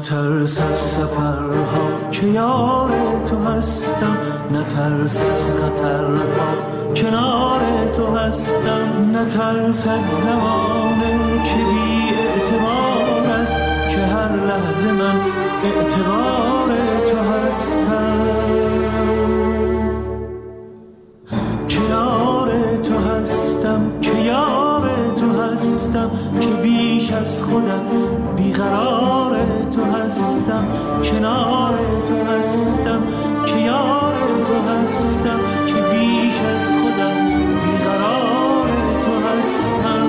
نترس از سفرها که یار تو هستم، نترس از خطرها کنار تو هستم، نترس از زمانه که بی اعتبار است که هر لحظه من اعتبار تو هستم. کنار تو هستم که یار تو هستم، که بیش از خودت بیقرار تو هستم. کنار تو هستم که یار تو هستم، که بیش از خودت بیقرار تو هستم.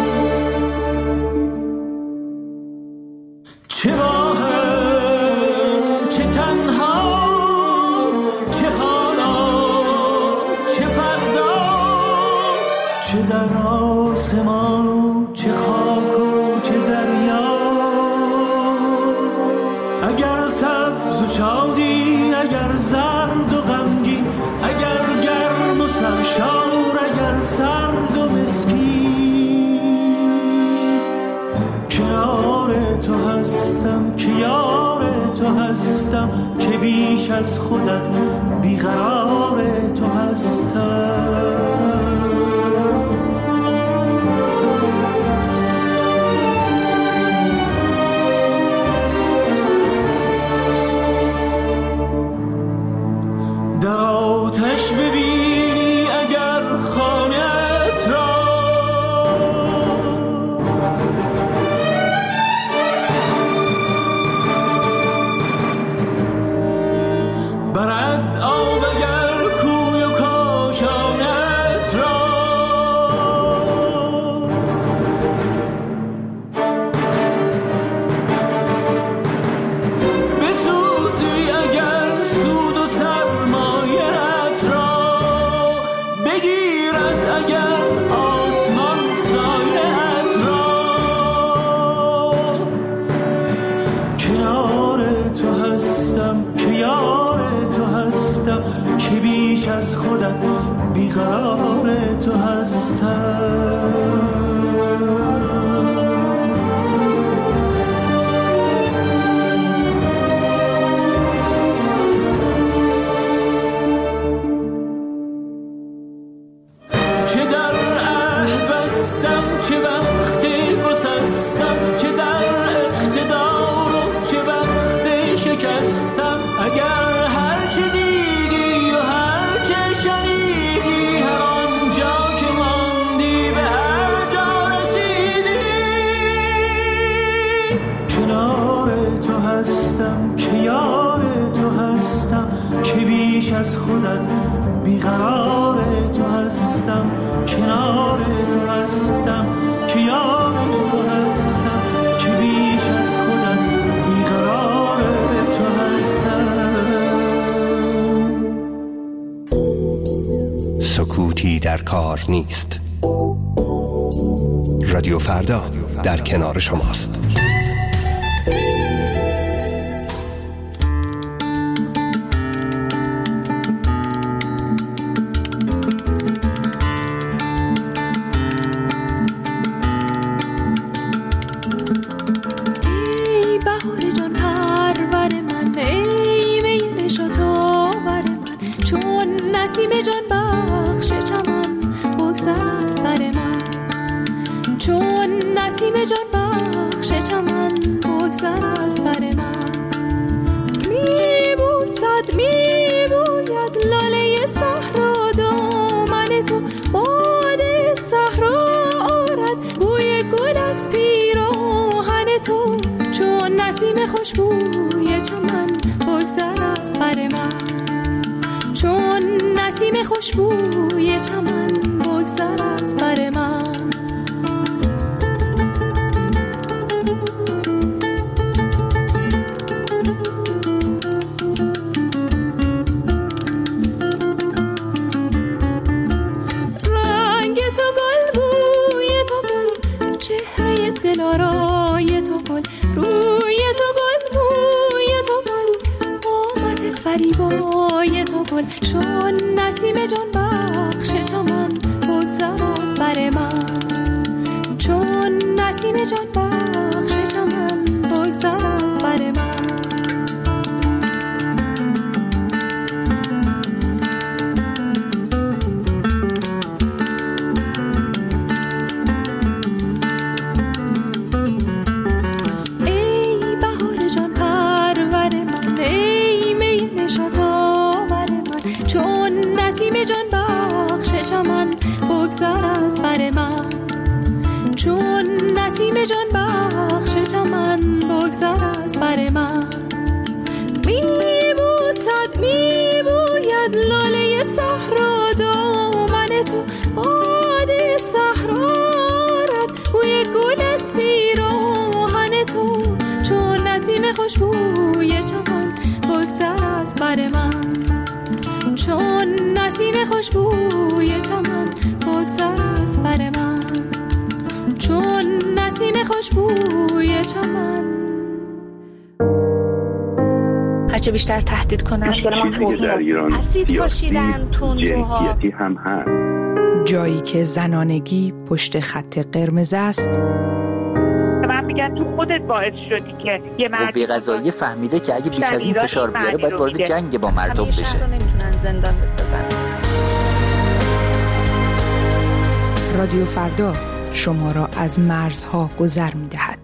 چه واهم چه تنها، چه حالا چه فردا، چه در آسمان و چه خاک و چه دریا. اگر سبز و شادی، اگر زرد و غمگین، اگر گرم و سرشار، اگر سرد و مسکین، کنار تو هستم که یار تو هستم، که بیش از خودت بیقرار تو هستم. بیقرار تو هستم. چه در عهد بستم، چه وقت گسستم، چه در اقتدار و چه وقت شکستم. اگر هر چه دیدی و هر چه شنیدی، هر آنجا که ماندی به هر جا رسیدی، کنار تو هستم که یار تو هستم، که بیش از خودت بیقرار تو هستم. کنار تو هستم که یار تو هستم، که بیش از خودت بیقرار تو هستم. سکوتی در کار نیست. رادیو فردا در کنار شماست. خوشبوی چمن بگذر از بر من، چون نسیم خوشبوی چمن بگذر از بر من. رنگ تو گل، بوی تو گل، چهره دلارای تو گل، روی تو گل، بوی تو گل، قامت فریبای تو گل، چون نسیم جان بخش چمن بگذر از بر من، چون نسیم جان بخش چمن بگذر از بر من. چون نسیم جان بخش چمن بگذر از بر من. میبوسد میبوید لاله صحرا دامن تو، باد صحرارت بوی گل از پیراهن تو، چون نسیم خوشبوی چمن بگذر از بر من. چون نسیم خوشبوی چمن بگذر از بر من. چون نسیم خوشبوی چمن. هرچه بیشتر تهدید کنن چیزی که در ایران سیاسی جنسیتی هم هست. جایی که زنانگی پشت خط قرمز است. من میگم تو خودت باعث شدی که یه قوه قضاییه فهمیده که اگه بیش از این فشار بیاره باید وارد جنگ با مردم بشه. شهر رو نمیتونن زندان بسازن. رادیو فردا شما را از مرزها گذر می‌دهد.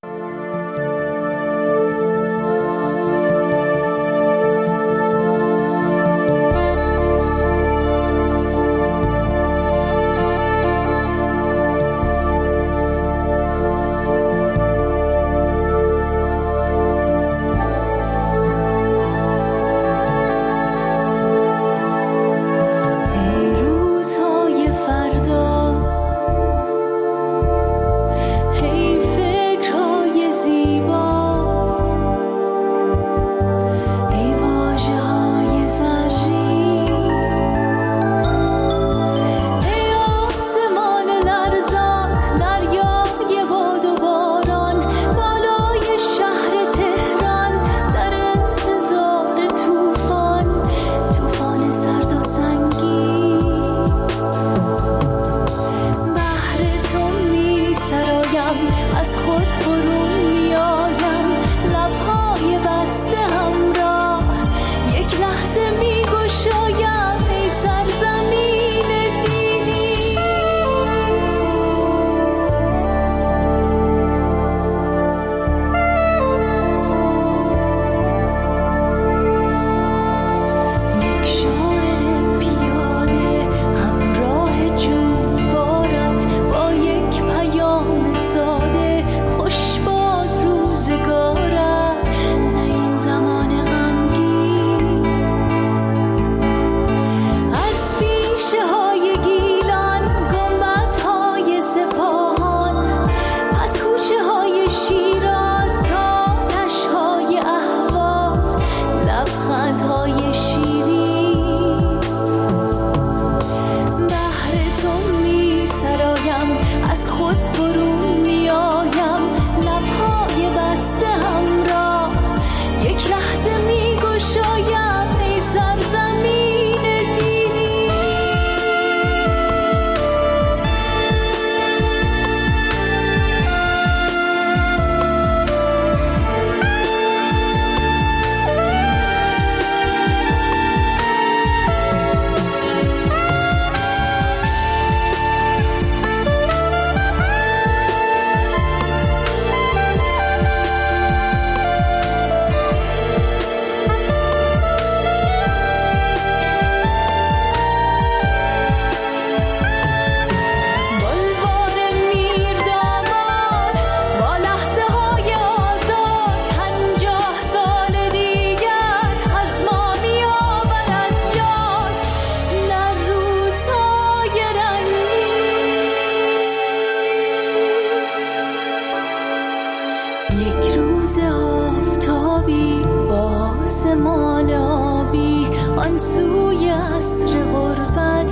سوی عصر غربت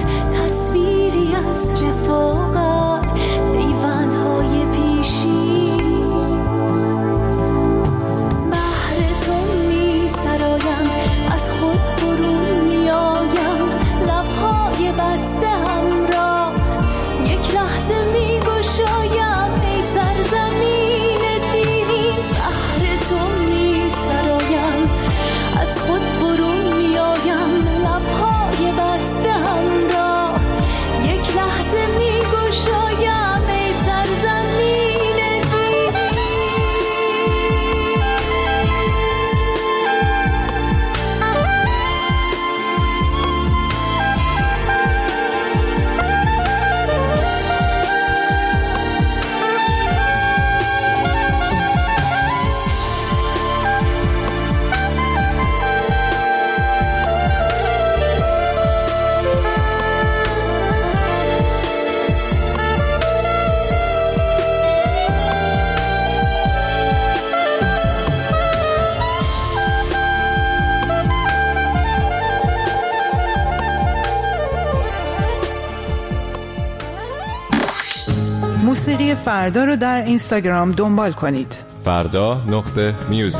تصویری از رفاقت، پیوندهای پیشی بهر تو می سرایم، از خود برون می آیم، لبهای بسته همراه یک لحظه می گشایم، ای سرزمین دیرین بهر تو می سرایم، از خود برون می آیم، لبهای بسته همراه موسیقی فردا رو در اینستاگرام دنبال کنید. فردا.music.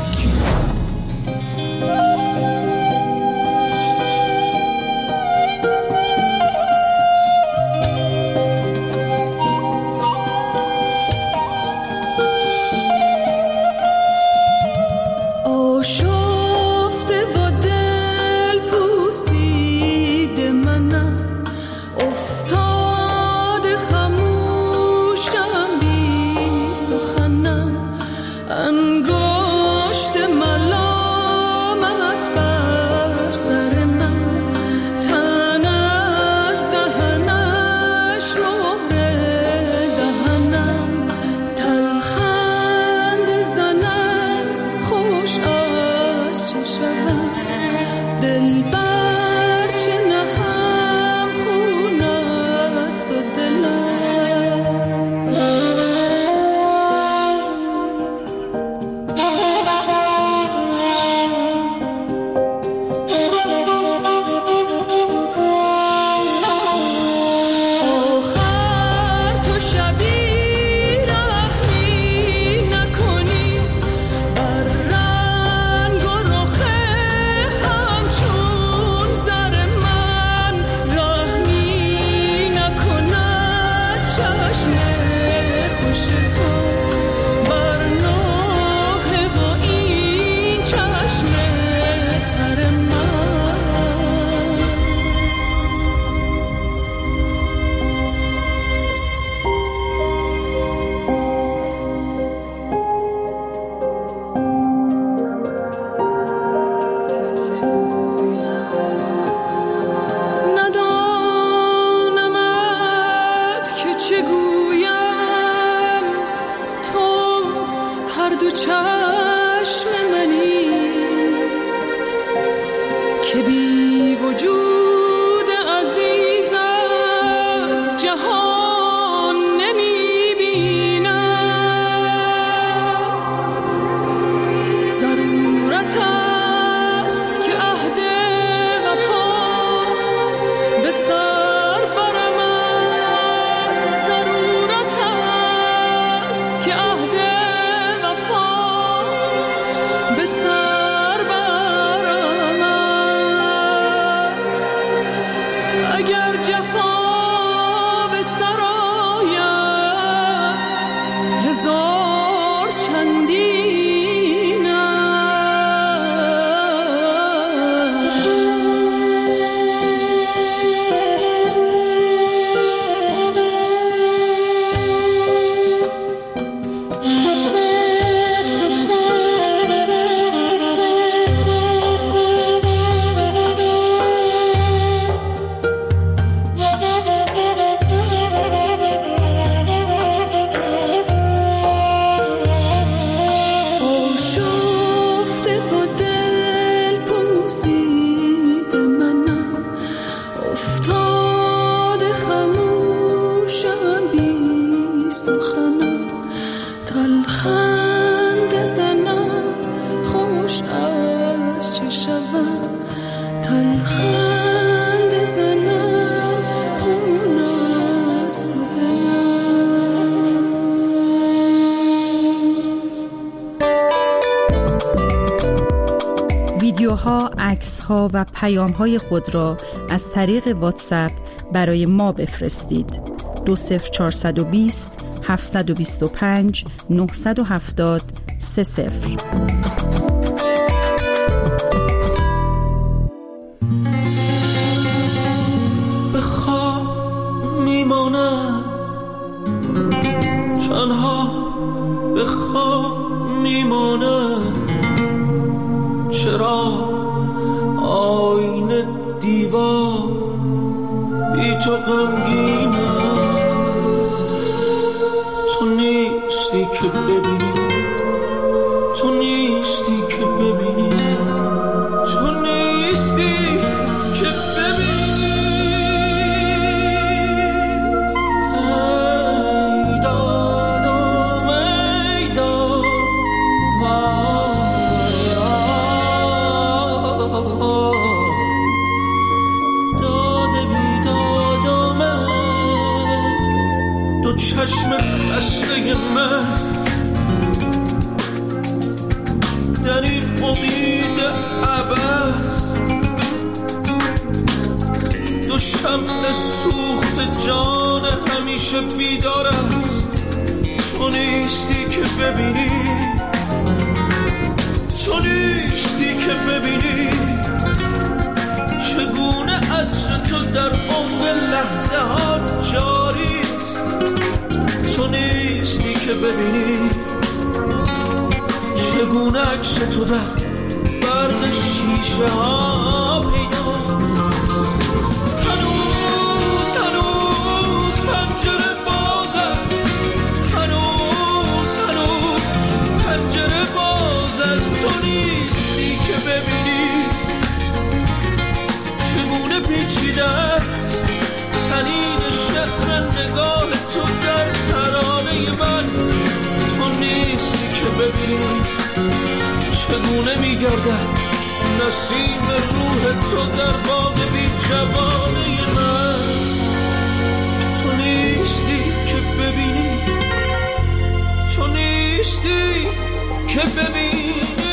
ویدیوها، عکس‌ها و پیام‌های خود را از طریق واتساپ برای ما بفرستید. 20420 725 970 30. به خواب میماند تنها، به خواب میماند. چرا آینه دیوار بی تو غمگینم؟ تو نیستی که ببینی، تو نیستی که ببینی، تو نیستی که ببینی. ای دادم ای داد، وای آخ، داد بیدادم، دو چشم خسته من در این امید عباس، دو شمع سوخت جان همیشه بیدار است. تو نیستی که ببینی، تو نیستی که ببینی چگونه عطر تو در عمق لحظه ها جاری است. تو نیستی که ببینی چگونه عکس تو در برق شیشه ها پیداست. هنوز پنجره بازه، هنوز پنجره باز است. تو نیستی که ببینی چگونه پیچیده است تنین شعر نگاه تو در ترانه من. تو نیستی که ببینی چگونه میگردد نسیم روح تو در باغ بی جوانه من. تو نیستی که ببینی، تو نیستی که ببینی.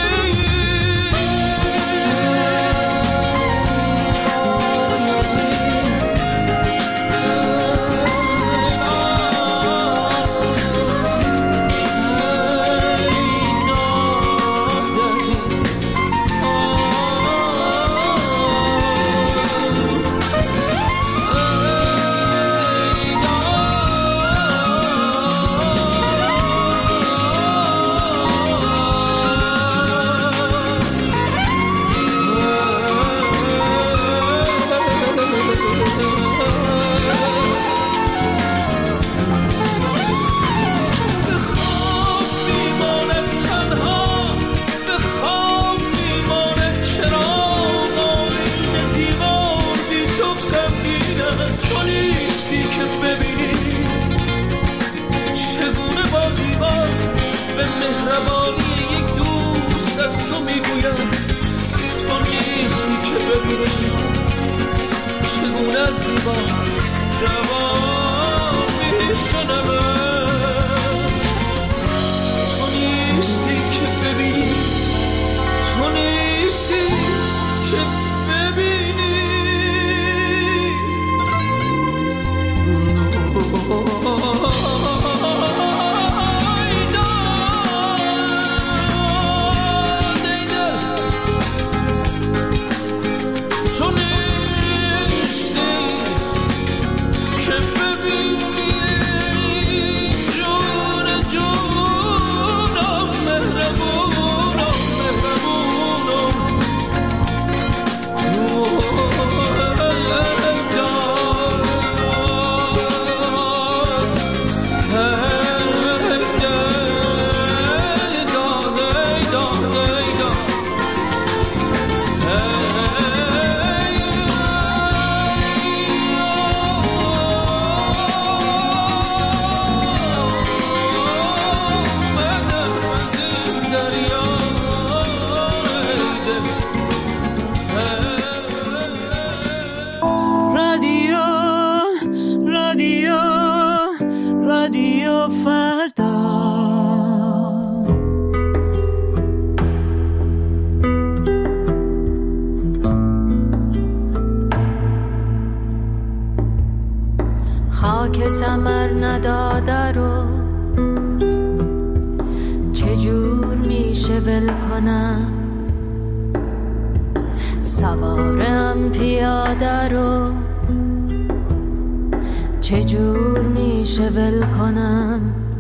خاک ثمر نداده رو چجور میشه ول کنم، سوارم پیاده رو چجور میشه ول کنم.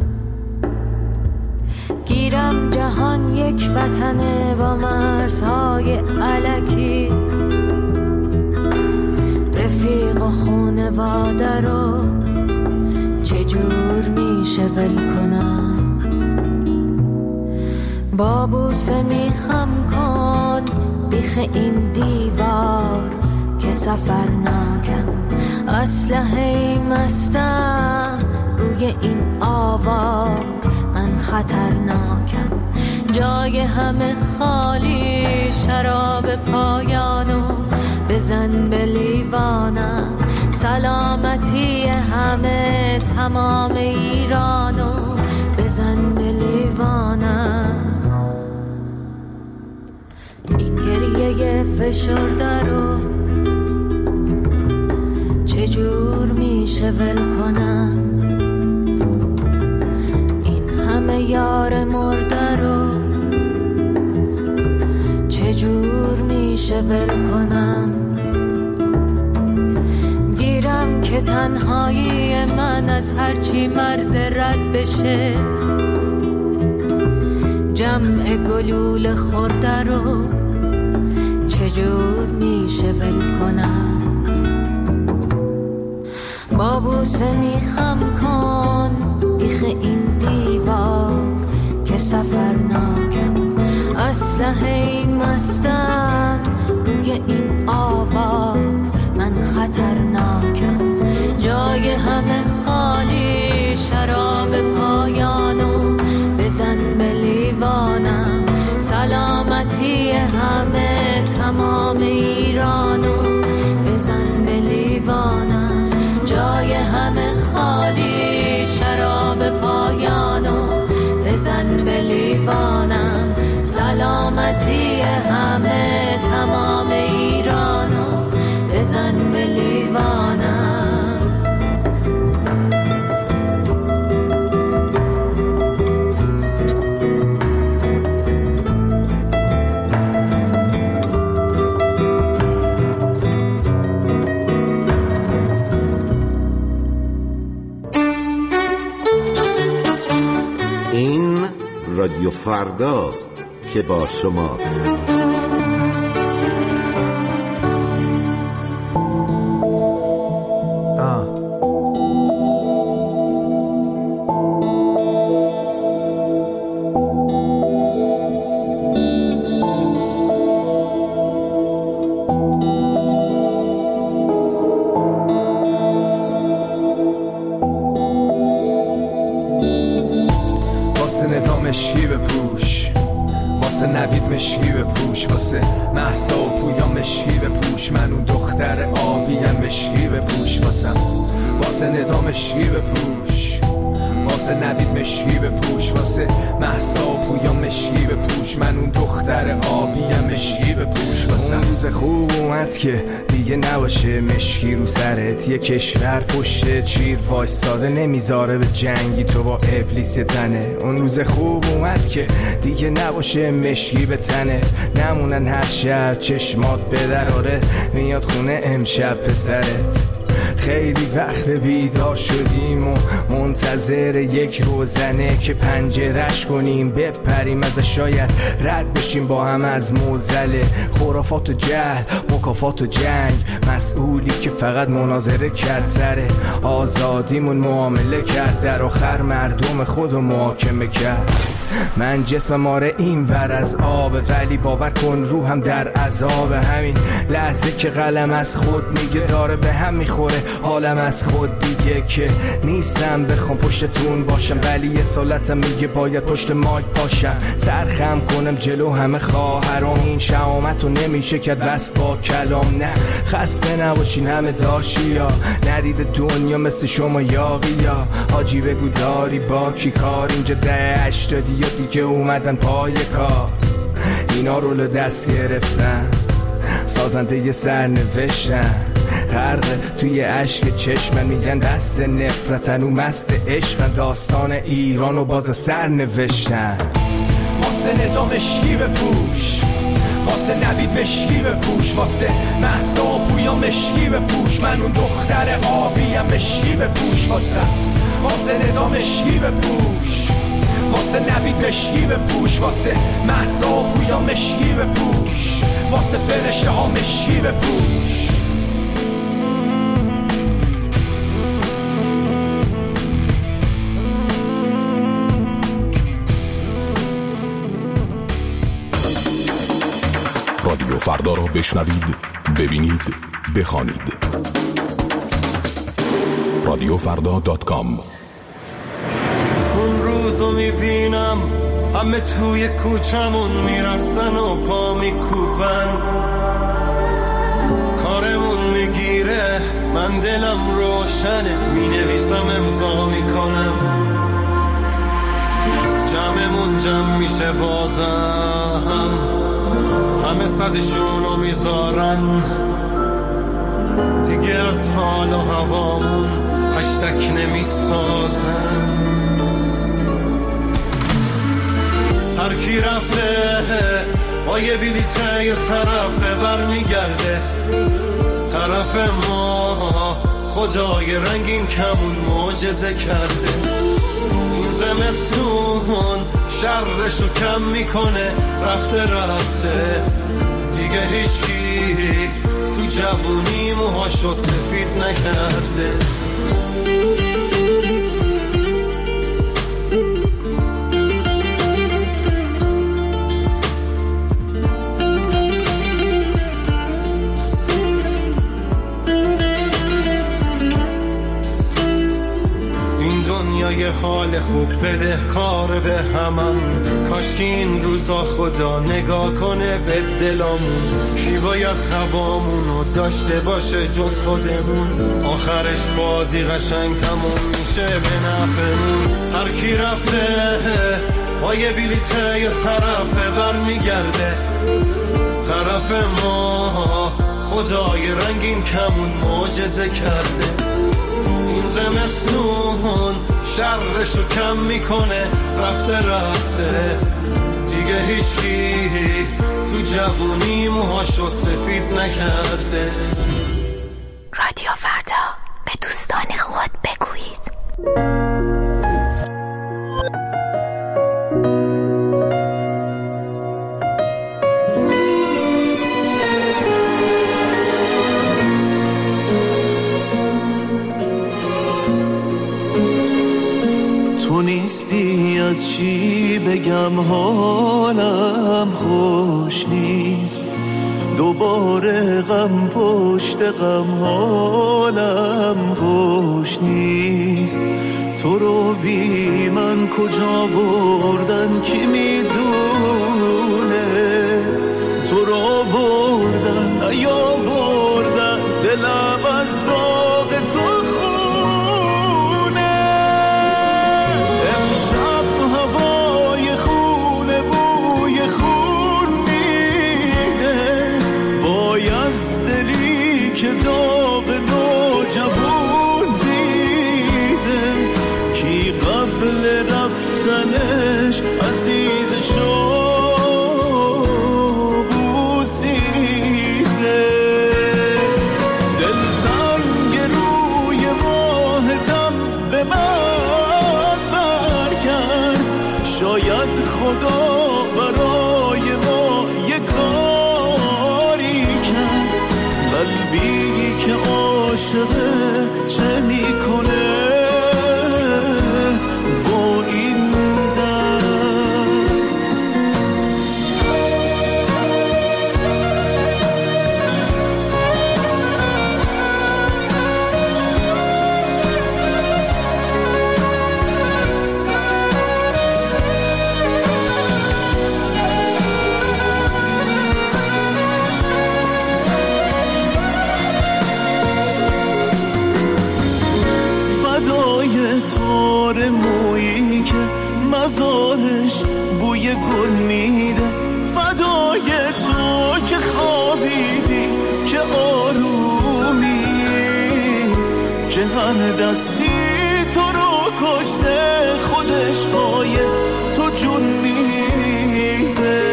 گیرم جهان یک وطنه با مرزهای الکی، رفیق و خونواده رو چجور میشه ول کنم. با بوسه میخم کن بیخ این دیوار که سفر ناکم، اسلحه مستم روی این آوار، من خطرناکم. جای همه خالی، شراب پایانو بزن به لیوانم، سلامتی همه تمام ایرانو بزن به لیوانم. این گریه فشرده رو چجور میشه ول کنم؟ این همه یار مرده رو چجور میشه ول کنم؟ گیرم که تنهایی من از هرچی مرز رد بشه، جمع گلول خورده رو چجور میشه ول کنم؟ با بوسه میخم کن بیخ این دیوار که سفرناکم، اسلحه این مستم روی این آوار من خطرناکم. جای همه خالی شراب پایانو بزن به لیوانم. سلامتی همه تمام ایرانو بزن به لیوانم. جای همه خالی شراب پایانو بزن به لیوانم. سلامتی همه تمام ایرانو بزن به لیوانم. این رادیو فرداست که با شماست. مشکی بپوش، واسه نوید مشکی بپوش، واسه مهسا و پویا مشکی بپوش، من اون دختر آبیم مشکی بپوش، واسه ندا مشکی بپوش، واسه نوید مشکی بپوش، واسه مهسا و پویا مشکی بپوش، من اون دختر آبیم مشکی بپوش. واسه اون روز خوب اومد که دیگه نباشه مشکی رو سرت، یه کشور پشت چیر وایستاده نمیذاره به جنگی تو با ابلیس تنه. اون روز خوب اومد که دیگه نباشه مشکی به تنت، نمونن هر شب چشمات به دراره میاد خونه امشب پسرت. خیلی وقت بیدار شدیم و منتظر یک روزنه که پنجرش کنیم بپریم ازش، شاید رد بشیم با هم از موزله خرافات و جهل، مکافات و جنگ. مسئولی که فقط مناظره کرد سر آزادیمون معامله کرد، در آخر مردم خودو محاکمه کرد. من جسمم آره این ور از آبه، ولی باور کن روحم در عذاب. همین لحظه که قلم از خود میگه داره به هم میخوره حالم از خود دیگه، که نیستم بخوام پشتتون باشم ولی یه سالتم میگه باید پشت مایک پاشم. سرخم کنم جلو همه خواهرام، این شهامت رو نمیشه کرد وصف با کلام. نه خسته نباشین همه داشیا، ندید دنیا مثل شما یاقیا. حاجی بگو داری با کی کار، اینجا 80 یا دیگه اومدن پای کار، اینا رو دست گرفتن سازنده یه سر نوشتن، غرق توی عشق چشمن میگن دست نفرتن و مست عشقن، داستان ایران و باز سر نوشتن. واسه ندا مشکی بپوش، واسه نوید مشکی بپوش، واسه مهسا و پویا مشکی بپوش، من اون دختر آبیم مشکی بپوش، واسه ندا مشکی بپوش، واسه نوید مشکی بپوش، واسه مهسا و پویا مشکی بپوش، واسه فرشته ها مشکی بپوش. رادیو فردا رو بشنوید، ببینید، بخوانید. radiofrda.com. اون روزو میبینم همه توی کوچمون میرقصن و پا میکوبن، کارمون میگیره من دلم روشنه، می نویسم امضا می کنم، جمعمون جمع میشه بازم، همه صدشونو میذارن، دیگه از حال و هوامون هشتک نمیسازن. هر کی رفته با یه بلیته یه طرفه برمیگرده، طرف ما خدای رنگین کمون معجزه کرده. این زمستون شرشو کم میکنه، رفته دیگه هیچکی تو جوونی موهاشو سفید نکرده. یه حال خوب بده کار به هممون، کاش که این روزا خدا نگاه کنه به دلامون. کی باید هوامونو داشته باشه جز خودمون، آخرش بازی قشنگ تموم میشه به نفعمون. هر کی رفته با یه بلیته یه طرفه برمیگرده، طرف ما خدای رنگین کمون معجزه کرده. این زمستون شرشو کم میکنه، رفته دیگه هیچکی تو جوونی موهاشو سفید نکرده. رادیو فردا، به دوستان خود بگویید. تو نیستی از چی بگم حالم خوش نیست، دوباره غم پشت غم حالم خوش نیست. تو رو بی من کجا بردن کی میدونه، تو رو بردن نیاوردن دلم از داغ تو خونه. امشب هوای خونه بوی خون میده، وای از دلی که داغ نوجوان دیده. کی قبل رفتنش عزیز شو شاید خدا برای ما یه کاری کرد. قلبی که عاشقه چه میکنه با این درد. تار مویی که مزارش بوی گل میده، فدای تو که خوابیدی که آرومی، که هر دستی تو رو کشته خودش پای تو جون میده.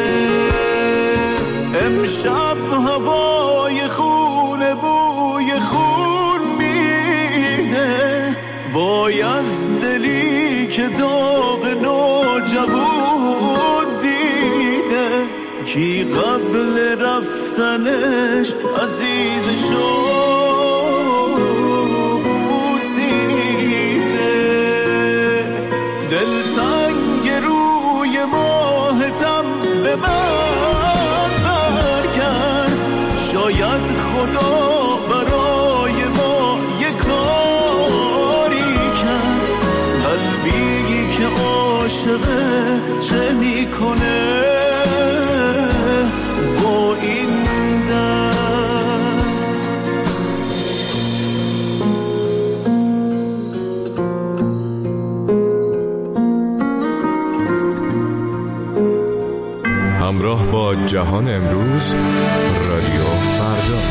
امشب هوای خونه بوی خون میده، وای از دلی که داغ نوجوان دیده. کی قبل رفتنش عزیزشو بوسیده. دلتنگ روی ماهتم به من برگرد، شاید خدا برای ما یه کاری کرد. قلبی که عاشقه چه میکنه با این درد. همراه با جهان امروز، رادیو فردا.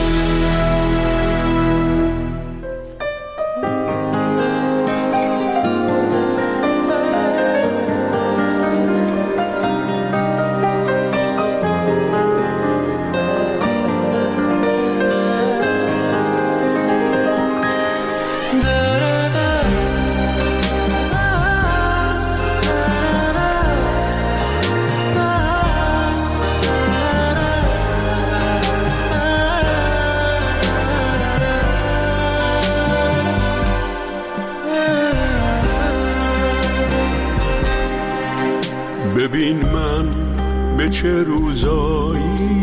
ببین من به چه روزایی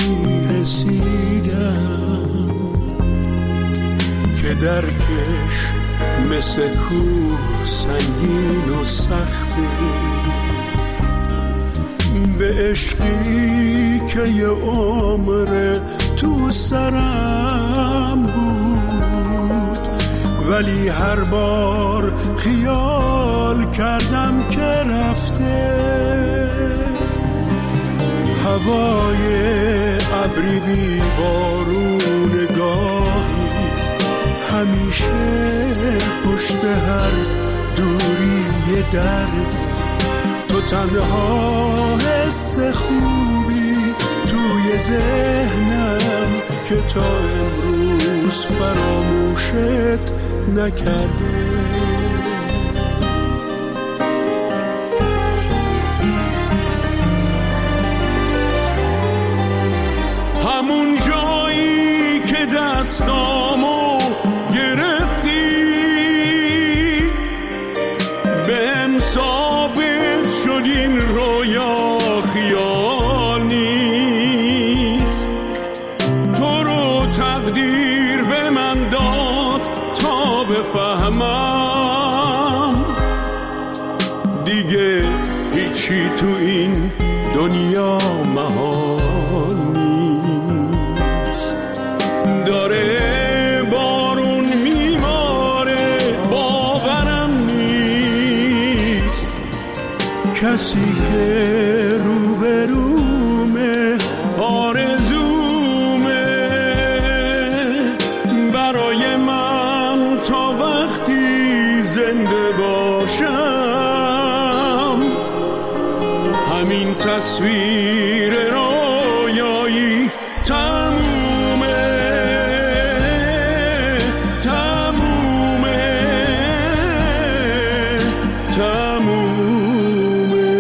رسیدم که درکش مثل کوه سنگین و سخته، به عشقی که یه عمر تو سرم بود، ولی هر بار خیال کردم که رفته. هوای ابری بی بارون گاهی همیشه پشت هر دوری یه درد، تو تنها حس خوبی توی ذهنم که تا امروز فراموشت نکرده. همون جایی که دستامو گرفتی بهم ثابت شد این رویا خیال نیست. تو رو تقدیر به من داد تا بفهمم دیگه هیچی تو این دنیا محال نیست. داره بارون میباره باورم نیست، کسی که روبرومه آرزومه برای من تا وقتی زنده باشم. همین تصویر رویایی تمومه تمومه تمومه.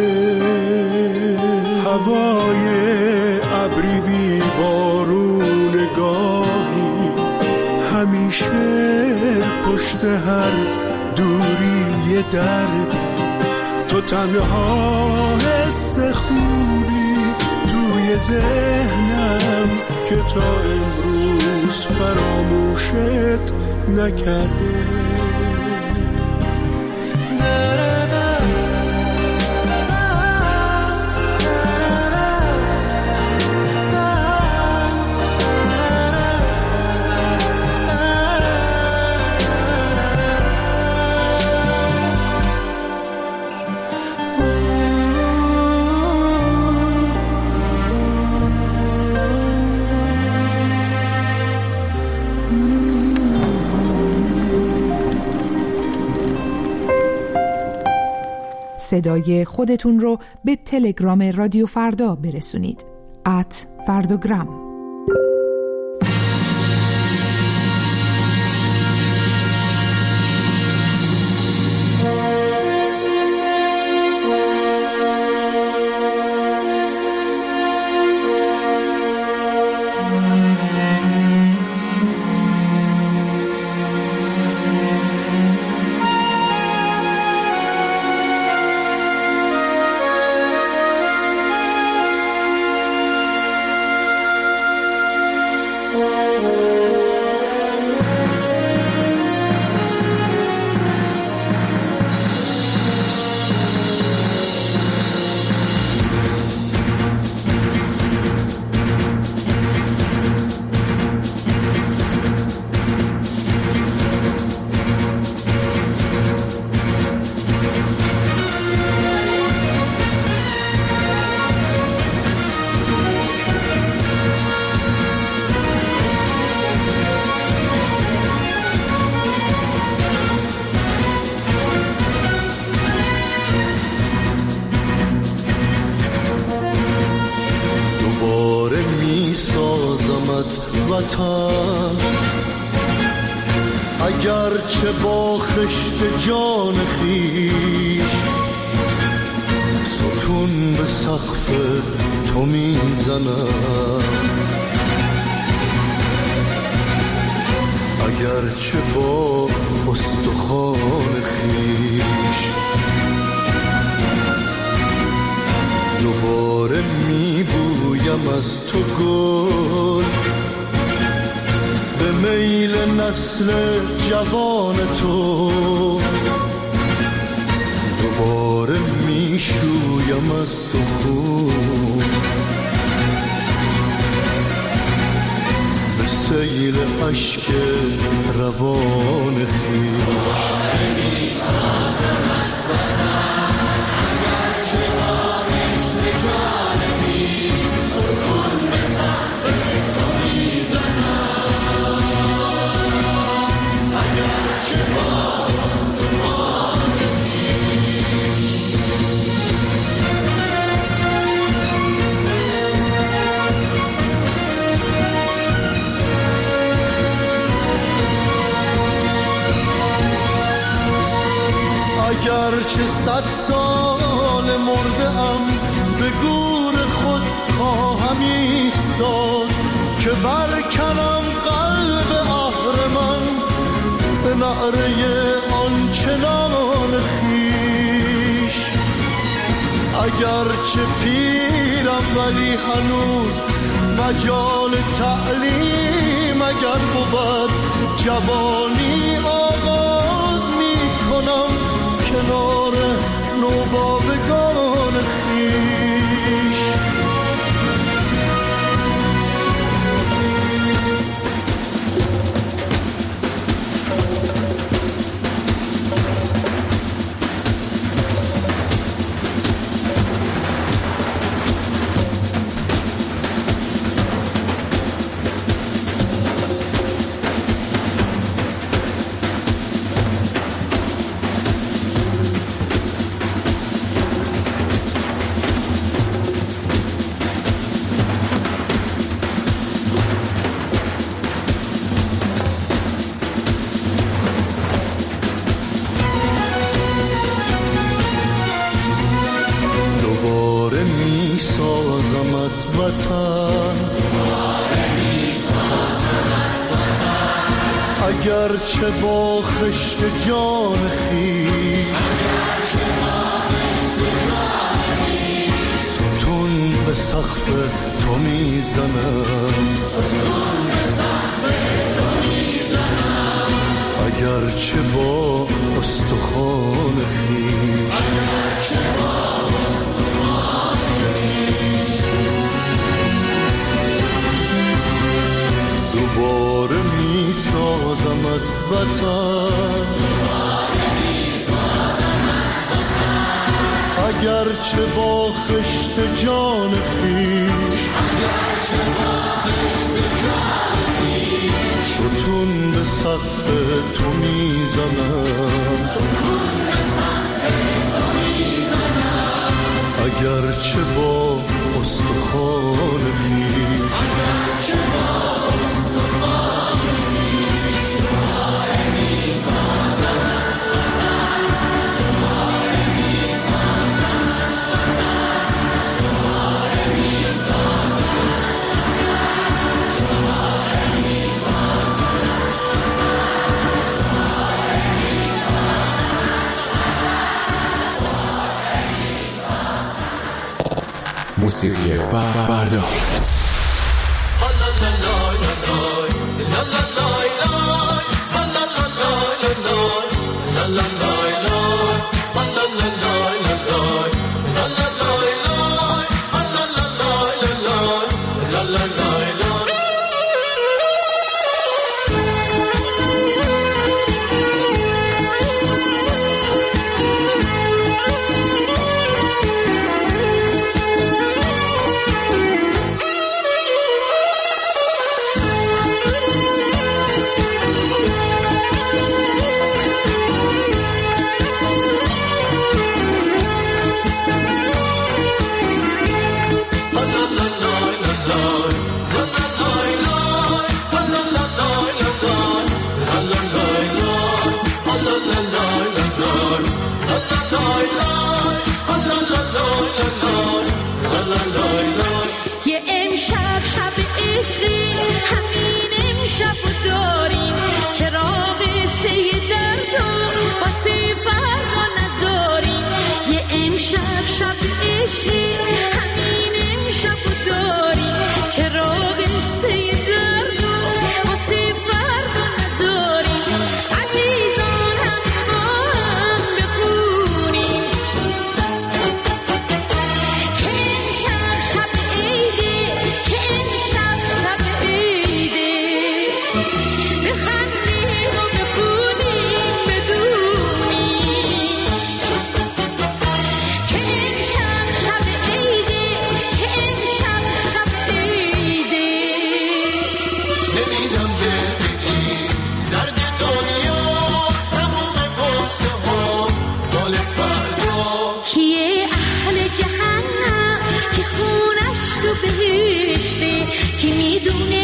هوای ابری بی بارون گاهی همیشه پشت هر دوری یه درد، تو تنها حس خوبی توی ذهنم که تا امروز فراموشت نکرده. صدای خودتون رو به تلگرام رادیو فردا برسونید. @فرداگرام. وطن، اگرچه با خشت جان خویش ستون به سقف تو میزنم، اگرچه با استخوان خویش دوباره میبویم از تو گل، به میل نسل جوان تو دوباره میشویم از تو خون، به سیل عشق روان خویش. اگرچه 100 سال مرده‌ام به گور خود خواهم ایستاد، که برکنم قلب اهرمن به نعره آنچنان خویش. اگرچه پیرم ولی هنوز مجال تعلیم اگر بود، جوانی آغاز میکنم کنار نوباوگان خویش. اگرچه با خشت جان خویش ستون به سقف تو میزنم، اگرچه با استخوان خویش دوباره میسازمت وطن، اگرچه با خشت جان خویش ستون به سقف تو میزنم، اگرچه با استخوان خویش موسیقی فردا. عشقی همین امشب داری چراغ سه درد و واسه فردا نذاری عزیزان همه با هم بخونیم که امشب شب عیده که امشب شب عیده بخندیم و بخونیم بدونیم که امشب شب عیده که امشب شب عیده نمیدم ببینی درد دنیا تموم قصه ها مال فردا کیه اهل جهنم که خونش تو بهشته که میدونه